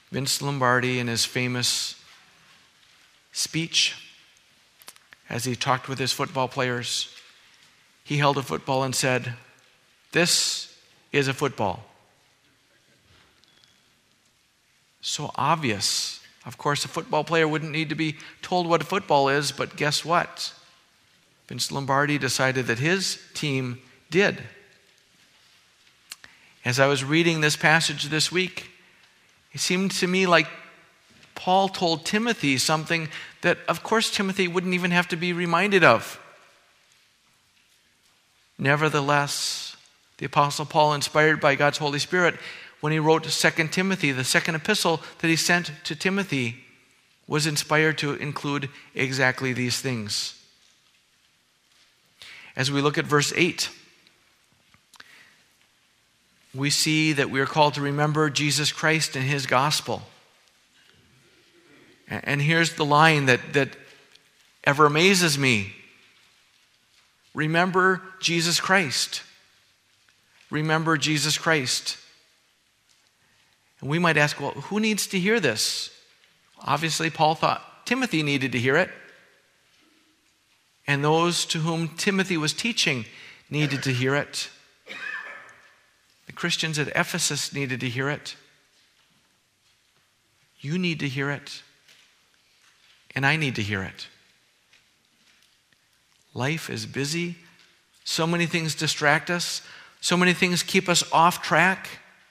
Vince Lombardi, in his famous speech, as he talked with his football players, he held a football and said, "This is a football." So obvious. Of course, a football player wouldn't need to be told what a football is, but guess what? Vince Lombardi decided that his team did. As I was reading this passage this week, it seemed to me like Paul told Timothy something that, of course, Timothy wouldn't even have to be reminded of. Nevertheless, the Apostle Paul, inspired by God's Holy Spirit, when he wrote 2 Timothy, the second epistle that he sent to Timothy, was inspired to include exactly these things. As we look at verse 8, we see that we are called to remember Jesus Christ and his gospel. And here's the line that ever amazes me. Remember Jesus Christ. Remember Jesus Christ. And we might ask, well, who needs to hear this? Obviously, Paul thought Timothy needed to hear it. And those to whom Timothy was teaching needed to hear it. The Christians at Ephesus needed to hear it. You need to hear it. And I need to hear it. Life is busy. So many things distract us. So many things keep us off track.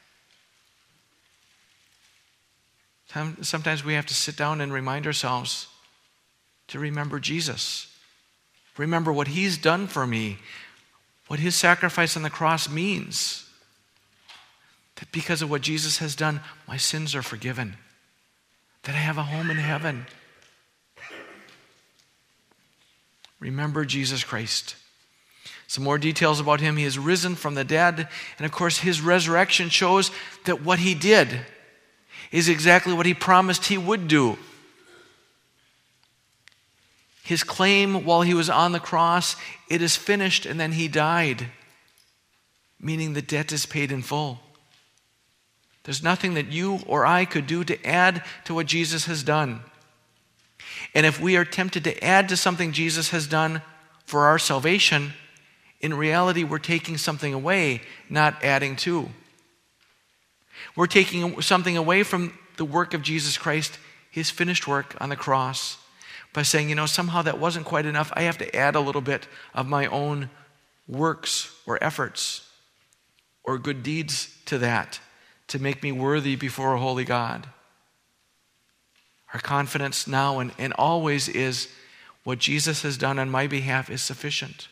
Sometimes we have to sit down and remind ourselves to remember Jesus. Remember what he's done for me, what his sacrifice on the cross means. That because of what Jesus has done, my sins are forgiven. That I have a home in heaven. Remember Jesus Christ. Some more details about him. He is risen from the dead. And of course, his resurrection shows that what he did is exactly what he promised he would do. His claim while he was on the cross, "It is finished," and then he died, meaning the debt is paid in full. There's nothing that you or I could do to add to what Jesus has done. And if we are tempted to add to something Jesus has done for our salvation, in reality we're taking something away, not adding to. We're taking something away from the work of Jesus Christ, his finished work on the cross, by saying, somehow that wasn't quite enough. I have to add a little bit of my own works or efforts or good deeds to that to make me worthy before a holy God. Our confidence now and always is what Jesus has done on my behalf is sufficient.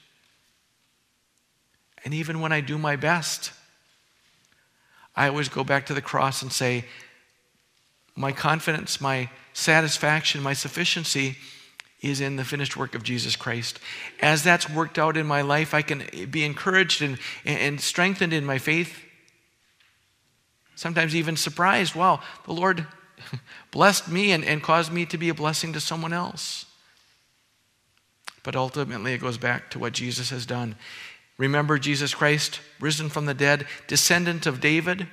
And even when I do my best, I always go back to the cross and say, my confidence, my satisfaction, my sufficiency is in the finished work of Jesus Christ. As that's worked out in my life, I can be encouraged and strengthened in my faith. Sometimes even surprised, wow, the Lord blessed me and caused me to be a blessing to someone else. But ultimately it goes back to what Jesus has done. Remember Jesus Christ, risen from the dead, descendant of David.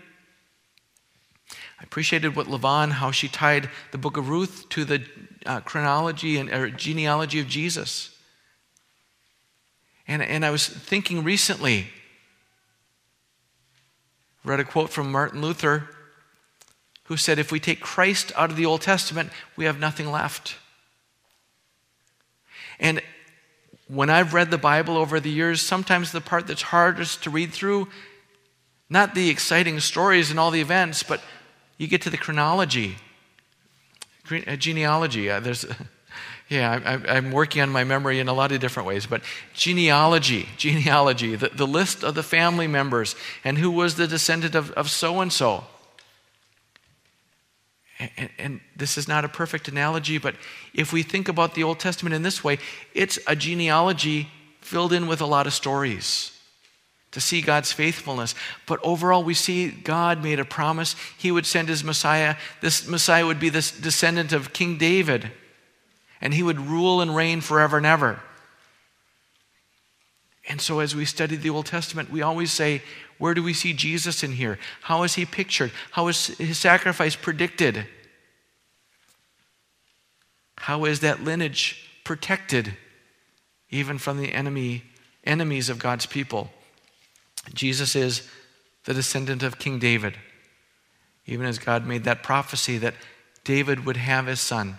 I appreciated what Levon, how she tied the book of Ruth to the chronology and genealogy of Jesus. And I was thinking recently, read a quote from Martin Luther, who said, if we take Christ out of the Old Testament, we have nothing left. And when I've read the Bible over the years, sometimes the part that's hardest to read through, not the exciting stories and all the events, but you get to the chronology, genealogy. I'm working on my memory in a lot of different ways, but genealogy, the list of the family members and who was the descendant of so-and-so. And this is not a perfect analogy, but if we think about the Old Testament in this way, it's a genealogy filled in with a lot of stories to see God's faithfulness. But overall, we see God made a promise. He would send his Messiah. This Messiah would be this descendant of King David, and he would rule and reign forever and ever. And so as we study the Old Testament, we always say, Where do we see Jesus in here? How is he pictured? How is his sacrifice predicted? How is that lineage protected even from the enemies of God's people? Jesus is the descendant of King David, even as God made that prophecy that David would have his son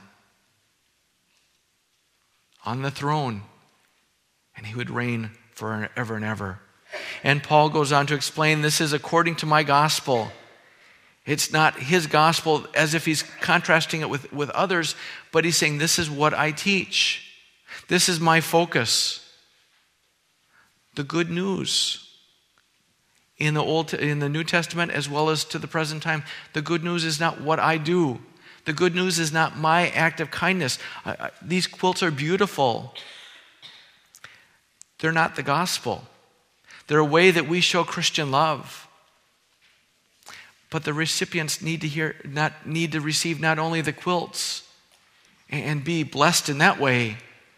on the throne, and he would reign forever and ever. And Paul goes on to explain, this is according to my gospel. It's not his gospel as if he's contrasting it with others, but he's saying, this is what I teach. This is my focus. The good news in the New Testament as well as to the present time, the good news is not what I do. The good news is not my act of kindness. These quilts are beautiful. They're not the gospel. They're a way that we show Christian love. But the recipients need to receive not only the quilts and be blessed in that way,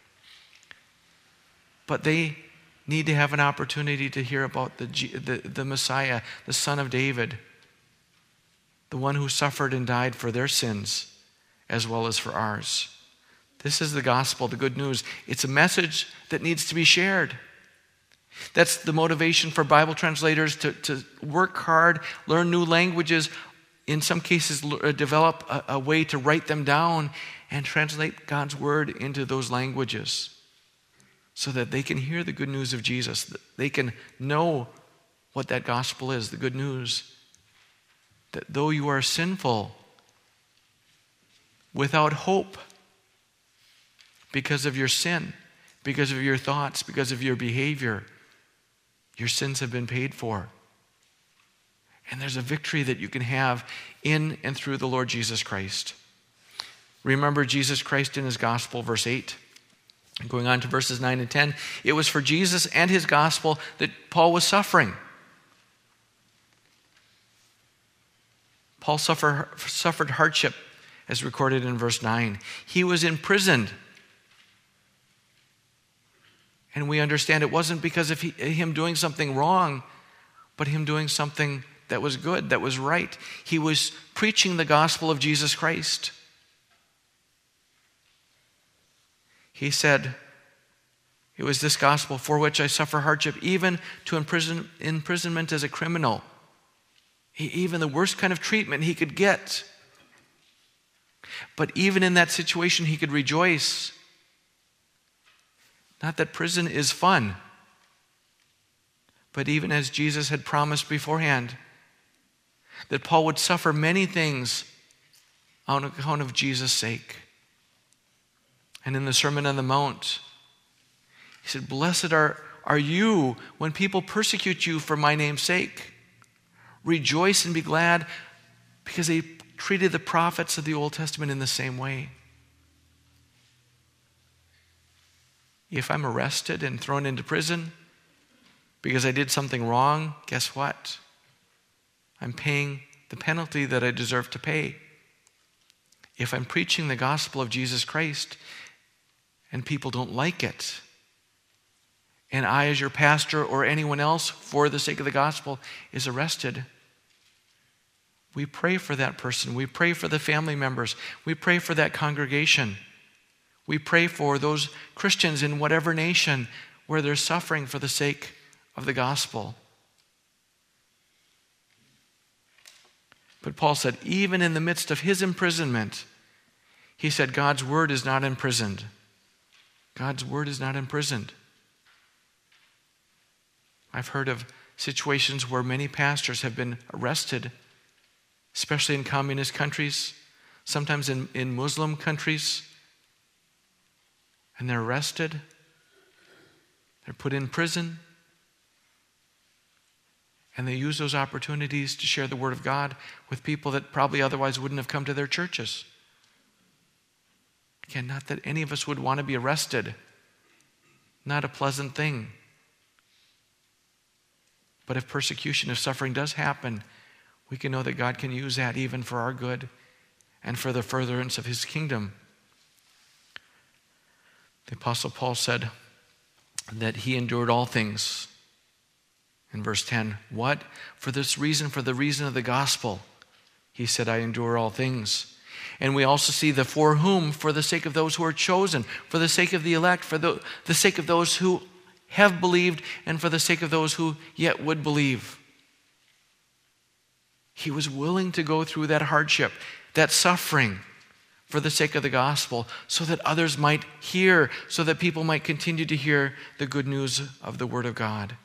but they need to have an opportunity to hear about the Messiah, the Son of David, the one who suffered and died for their sins as well as for ours. This is the gospel, the good news. It's a message that needs to be shared. That's the motivation for Bible translators to work hard, learn new languages, in some cases develop a way to write them down and translate God's word into those languages so that they can hear the good news of Jesus. They can know what that gospel is, the good news. That though you are sinful, without hope, because of your sin, because of your thoughts, because of your behavior, your sins have been paid for. And there's a victory that you can have in and through the Lord Jesus Christ. Remember Jesus Christ in his gospel, verse 8. Going on to verses 9 and 10. It was for Jesus and his gospel that Paul was suffering. Paul suffered hardship, as recorded in verse 9. He was imprisoned. And we understand it wasn't because of him doing something wrong, but him doing something that was good, that was right. He was preaching the gospel of Jesus Christ. He said, it was this gospel for which I suffer hardship, even to imprisonment as a criminal. Even the worst kind of treatment he could get. But even in that situation, he could rejoice. Not that prison is fun, but even as Jesus had promised beforehand, that Paul would suffer many things on account of Jesus' sake. And in the Sermon on the Mount, he said, blessed are you when people persecute you for my name's sake. Rejoice and be glad, because they treated the prophets of the Old Testament in the same way. If I'm arrested and thrown into prison because I did something wrong, guess what? I'm paying the penalty that I deserve to pay. If I'm preaching the gospel of Jesus Christ and people don't like it, and I as your pastor or anyone else for the sake of the gospel is arrested, we pray for that person. We pray for the family members. We pray for that congregation. We pray for those Christians in whatever nation where they're suffering for the sake of the gospel. But Paul said, even in the midst of his imprisonment, he said, God's word is not imprisoned. God's word is not imprisoned. I've heard of situations where many pastors have been arrested, especially in communist countries, sometimes in Muslim countries, and they're arrested. They're put in prison. And they use those opportunities to share the word of God with people that probably otherwise wouldn't have come to their churches. Again, not that any of us would want to be arrested. Not a pleasant thing. But if persecution, if suffering does happen, we can know that God can use that even for our good and for the furtherance of his kingdom. The Apostle Paul said that he endured all things. In verse 10, what? For this reason, for the reason of the gospel, he said, I endure all things. And we also see the for whom, for the sake of those who are chosen, for the sake of the elect, for the sake of those who have believed, and for the sake of those who yet would believe. He was willing to go through that hardship, that suffering, for the sake of the gospel, so that others might hear, so that people might continue to hear the good news of the Word of God.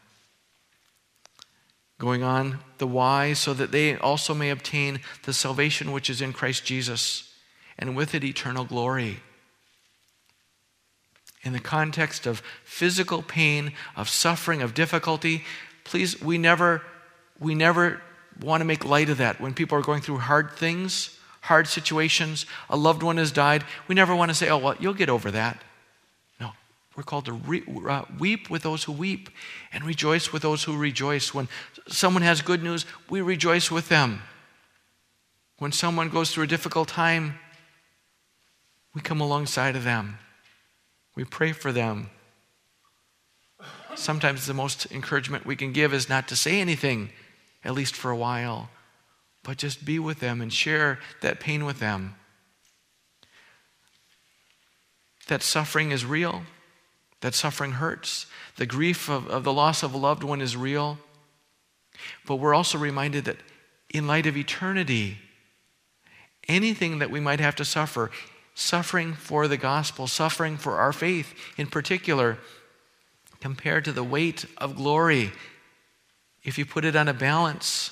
Going on, the why, so that they also may obtain the salvation which is in Christ Jesus, and with it eternal glory. In the context of physical pain, of suffering, of difficulty, please, we never want to make light of that. When people are going through hard things, hard situations, a loved one has died, we never want to say, oh, well, you'll get over that. No, we're called to weep with those who weep and rejoice with those who rejoice. When someone has good news, we rejoice with them. When someone goes through a difficult time, we come alongside of them. We pray for them. Sometimes the most encouragement we can give is not to say anything, at least for a while, but just be with them and share that pain with them. That suffering is real. That suffering hurts. The grief of the loss of a loved one is real. But we're also reminded that in light of eternity, anything that we might have to suffer, suffering for the gospel, suffering for our faith in particular, compared to the weight of glory, if you put it on a balance,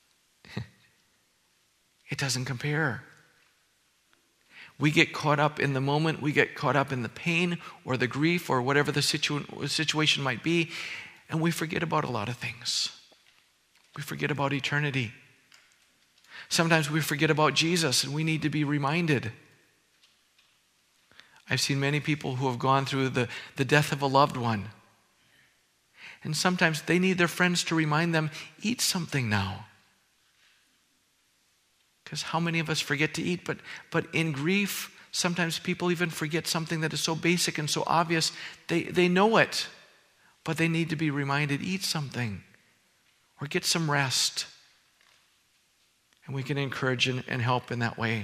it doesn't compare. We get caught up in the moment, we get caught up in the pain or the grief or whatever the situation might be, and we forget about a lot of things. We forget about eternity. Sometimes we forget about Jesus, and we need to be reminded. I've seen many people who have gone through the death of a loved one, and sometimes they need their friends to remind them, eat something now. Because how many of us forget to eat? But in grief, sometimes people even forget something that is so basic and so obvious. They know it, but they need to be reminded, eat something or get some rest. And we can encourage and help in that way.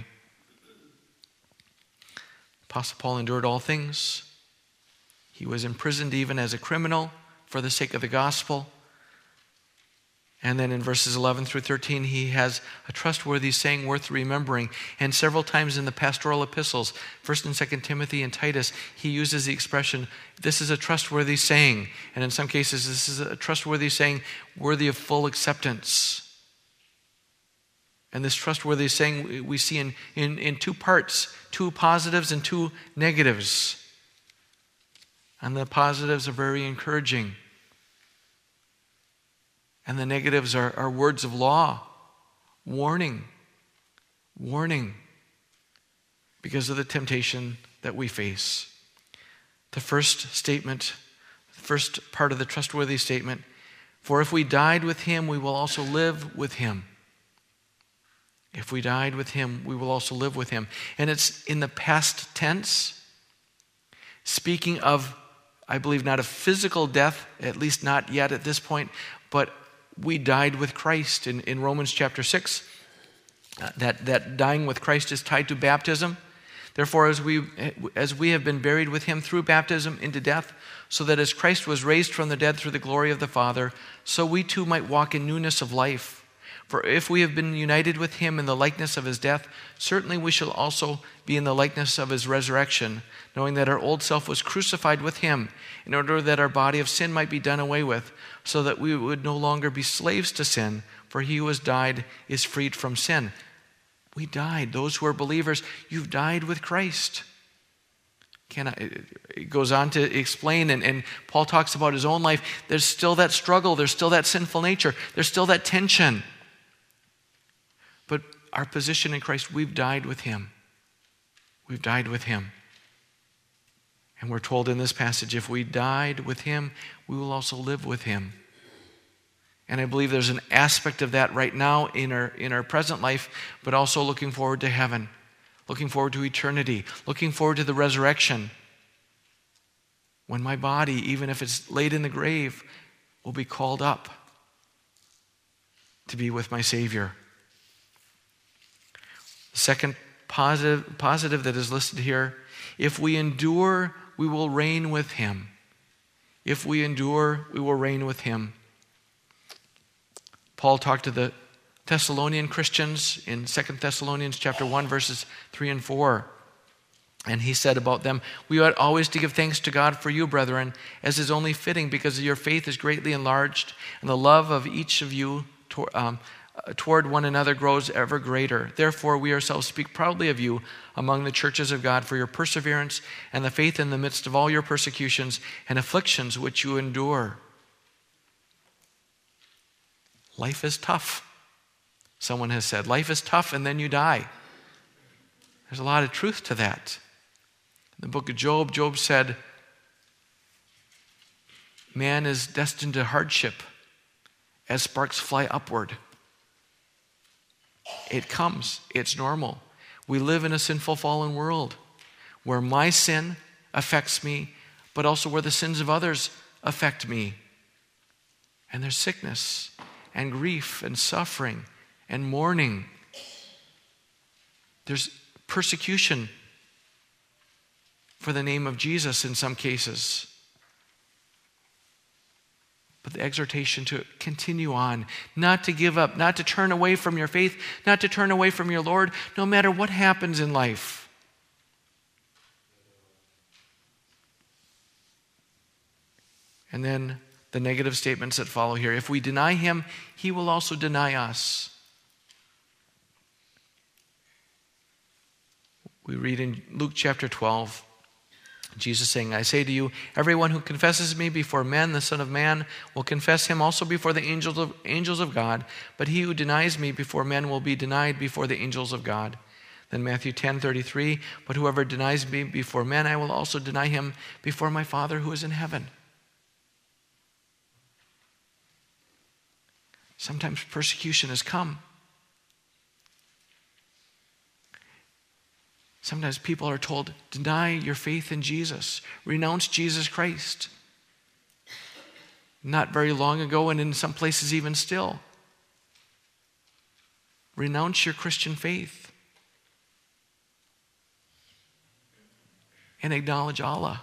Apostle Paul endured all things. He was imprisoned even as a criminal for the sake of the gospel. And then in verses 11 through 13, he has a trustworthy saying worth remembering. And several times in the pastoral epistles, 1 and 2 Timothy and Titus, he uses the expression, this is a trustworthy saying. And in some cases, this is a trustworthy saying worthy of full acceptance. And this trustworthy saying we see in two parts, two positives and two negatives. And the positives are very encouraging. And the negatives are words of law, warning, because of the temptation that we face. The first statement, the first part of the trustworthy statement, for if we died with him, we will also live with him. If we died with him, we will also live with him. And it's in the past tense, speaking of, I believe, not a physical death, at least not yet at this point, but we died with Christ. In Romans chapter 6, that dying with Christ is tied to baptism. Therefore, as we have been buried with him through baptism into death, so that as Christ was raised from the dead through the glory of the Father, so we too might walk in newness of life. For if we have been united with him in the likeness of his death, certainly we shall also be in the likeness of his resurrection, knowing that our old self was crucified with him, in order that our body of sin might be done away with, so that we would no longer be slaves to sin, for he who has died is freed from sin. We died. Those who are believers, you've died with Christ. It goes on to explain, and Paul talks about his own life. There's still that struggle. There's still that sinful nature. There's still that tension. But our position in Christ, we've died with him. We've died with him. And we're told in this passage, if we died with him, we will also live with him. And I believe there's an aspect of that right now in our present life, but also looking forward to heaven, looking forward to eternity, looking forward to the resurrection, when my body, even if it's laid in the grave, will be called up to be with my Savior. The second positive that is listed here, if we endure, we will reign with him. If we endure, we will reign with him. Paul talked to the Thessalonian Christians in 2 Thessalonians chapter 1, verses 3 and 4. And he said about them, we ought always to give thanks to God for you, brethren, as is only fitting, because your faith is greatly enlarged, and the love of each of you toward one another grows ever greater. Therefore, we ourselves speak proudly of you among the churches of God for your perseverance and the faith in the midst of all your persecutions and afflictions which you endure. Life is tough. Someone has said, life is tough and then you die. There's a lot of truth to that. In the book of Job, Job said, man is destined to hardship as sparks fly upward. It comes. It's normal. We live in a sinful, fallen world where my sin affects me, but also where the sins of others affect me. And there's sickness and grief and suffering and mourning. There's persecution for the name of Jesus in some cases. But the exhortation to continue on, not to give up, not to turn away from your faith, not to turn away from your Lord, no matter what happens in life. And then the negative statements that follow here. If we deny him, he will also deny us. We read in Luke chapter 12, Jesus saying, I say to you, everyone who confesses me before men, the Son of Man, will confess him also before the angels of God. But he who denies me before men will be denied before the angels of God. Then Matthew 10:33, but whoever denies me before men, I will also deny him before my Father who is in heaven. Sometimes persecution has come. Sometimes people are told, deny your faith in Jesus. Renounce Jesus Christ. Not very long ago, and in some places even still. Renounce your Christian faith. And acknowledge Allah.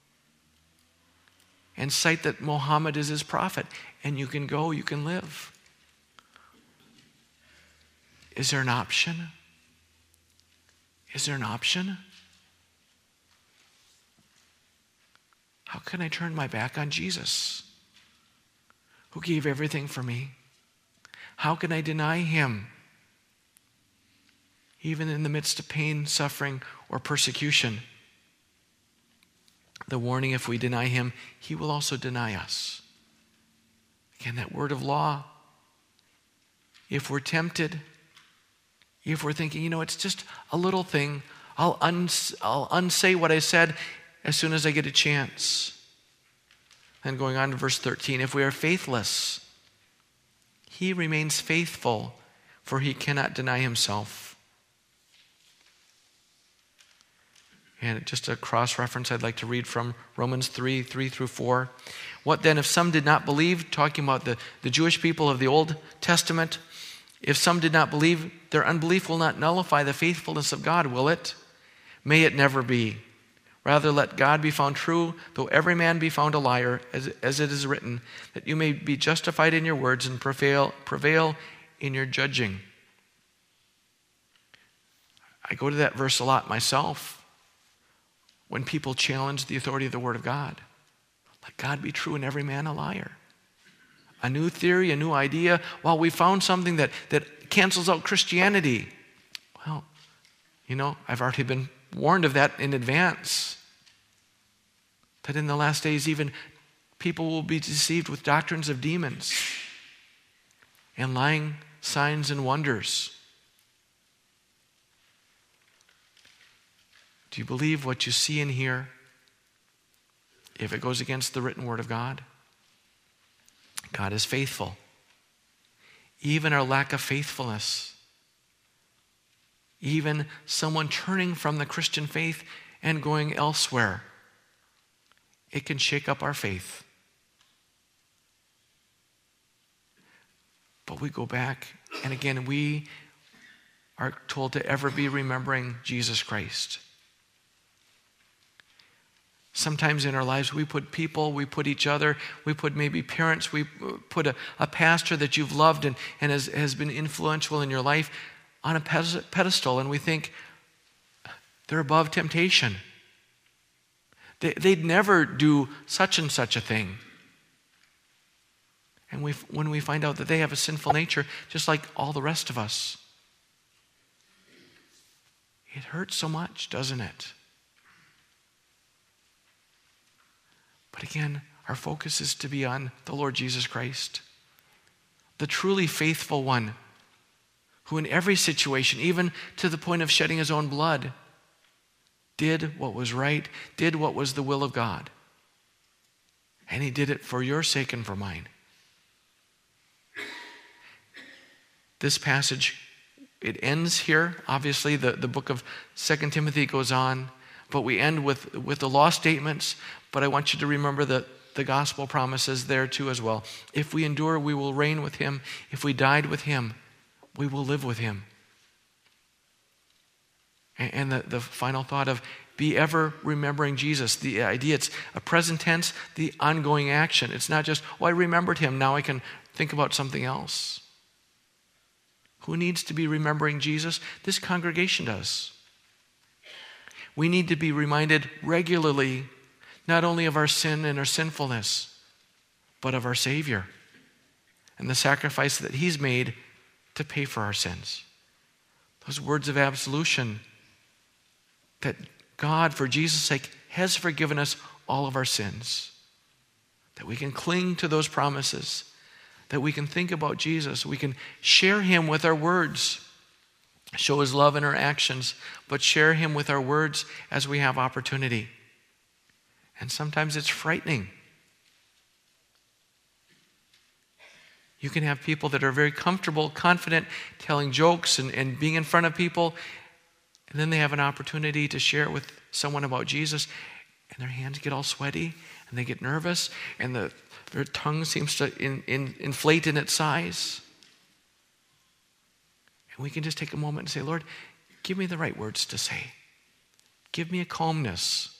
And cite that Muhammad is his prophet. And you can go, you can live. Is there an option? Is there an option? How can I turn my back on Jesus, who gave everything for me? How can I deny him, even in the midst of pain, suffering, or persecution? The warning, if we deny him, he will also deny us. Again, that word of law. If we're tempted, if we're thinking, it's just a little thing, I'll unsay what I said as soon as I get a chance. And going on to verse 13, if we are faithless, he remains faithful, for he cannot deny himself. And just a cross-reference I'd like to read from Romans 3:3-4. What then if some did not believe, talking about the Jewish people of the Old Testament, if some did not believe, their unbelief will not nullify the faithfulness of God, will it? May it never be. Rather, let God be found true, though every man be found a liar, as it is written, that you may be justified in your words and prevail in your judging. I go to that verse a lot myself when people challenge the authority of the Word of God. Let God be true and every man a liar. A new theory, a new idea. Well, we found something that cancels out Christianity. Well, I've already been warned of that in advance. That in the last days, even people will be deceived with doctrines of demons and lying signs and wonders. Do you believe what you see and hear if it goes against the written word of God? God is faithful. Even our lack of faithfulness, even someone turning from the Christian faith and going elsewhere, it can shake up our faith. But we go back, and again, we are told to ever be remembering Jesus Christ. Sometimes in our lives, we put people, we put each other, we put maybe parents, we put a pastor that you've loved and has been influential in your life on a pedestal, and we think they're above temptation. They'd never do such and such a thing. And when we find out that they have a sinful nature, just like all the rest of us, it hurts so much, doesn't it? But again, our focus is to be on the Lord Jesus Christ, the truly faithful one, who in every situation, even to the point of shedding his own blood, did what was right, did what was the will of God. And he did it for your sake and for mine. This passage, it ends here. Obviously, the book of 2 Timothy goes on, but we end with the law statements. But I want you to remember that the gospel promises there too as well. If we endure, we will reign with him. If we died with him, we will live with him. And the final thought of be ever remembering Jesus. The idea, it's a present tense, the ongoing action. It's not just, I remembered him, now I can think about something else. Who needs to be remembering Jesus? This congregation does. We need to be reminded regularly, not only of our sin and our sinfulness, but of our Savior and the sacrifice that he's made to pay for our sins. Those words of absolution, that God, for Jesus' sake, has forgiven us all of our sins. That we can cling to those promises. That we can think about Jesus. We can share him with our words. Show his love in our actions, but share him with our words as we have opportunity. And sometimes it's frightening. You can have people that are very comfortable, confident, telling jokes and being in front of people, and then they have an opportunity to share with someone about Jesus, and their hands get all sweaty, and they get nervous, and their tongue seems to inflate in its size. And we can just take a moment and say, Lord, give me the right words to say. Give me a calmness.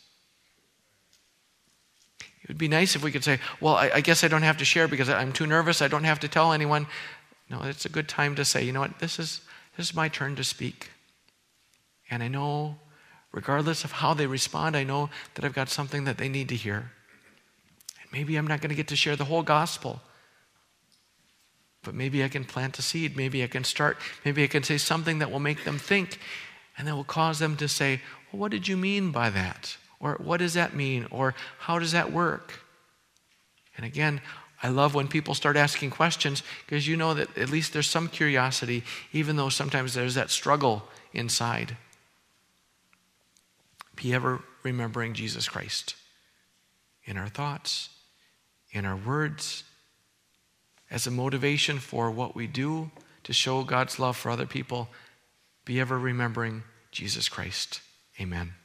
It would be nice if we could say, well, I guess I don't have to share because I'm too nervous. I don't have to tell anyone. No, it's a good time to say, you know what, this is my turn to speak. And I know, regardless of how they respond, I know that I've got something that they need to hear. And maybe I'm not going to get to share the whole gospel. But maybe I can plant a seed. Maybe I can start. Maybe I can say something that will make them think and that will cause them to say, well, what did you mean by that? Or what does that mean? Or how does that work? And again, I love when people start asking questions because you know that at least there's some curiosity, even though sometimes there's that struggle inside. Be ever remembering Jesus Christ in our thoughts, in our words, as a motivation for what we do to show God's love for other people. Be ever remembering Jesus Christ. Amen.